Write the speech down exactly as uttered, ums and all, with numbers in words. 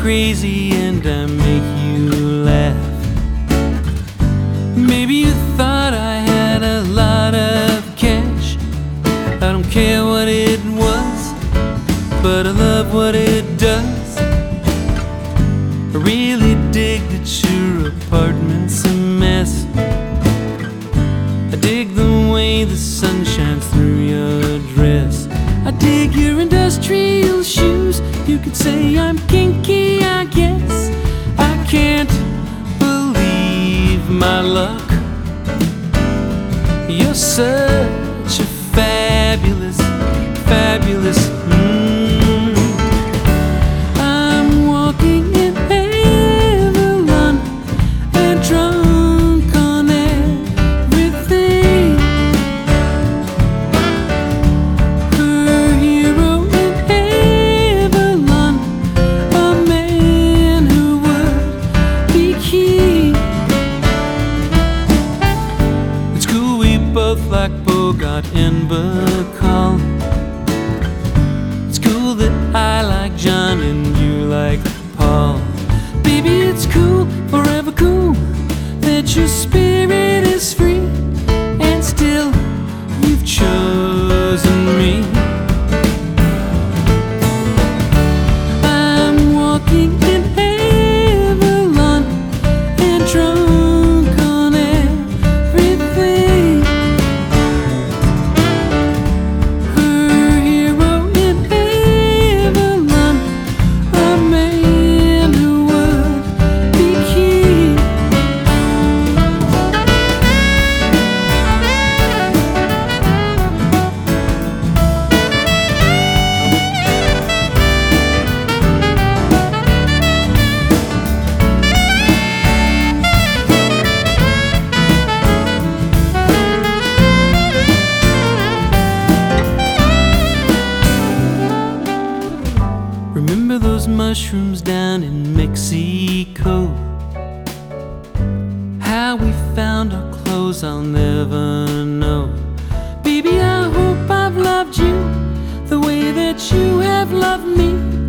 crazy and I make you laugh. Maybe you thought I had a lot of cash. I don't care what it was, but I love what it does. I really dig that your apartment's a mess. I dig the way the sun shines through your dress. I dig your industrial shoes. You could say I'm kinky, I guess. I can't believe my luck. You're such a fabulous, fabulous mm. I'm walking in Avalon and drunk on everything. Her hero in Avalon, a man who would be king. It's cool we both like Bogart and Bacall. It's cool that I like John and you like Paul. Baby, it's cool, forever cool, that your spirit is free, and still you've chosen me. I'm walking in Avalon and drunk on everything. Her hero in Avalon, a man who would be king. Remember those mushrooms down in Mexico? How we found our clothes, I'll never know. Baby, I hope I've loved you the way that you have loved me.